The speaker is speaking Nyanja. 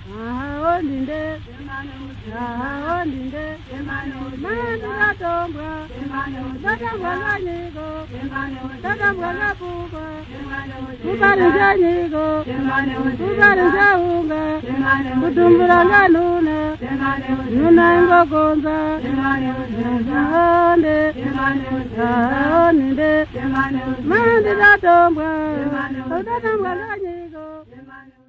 ondinde ondinde mani datombwa nganyigo datombwa ngapuka ukari nganyigo ukari ngaunga kutumbura nganuna nuna ngogonza onde ondinde mani datombwa nganyigo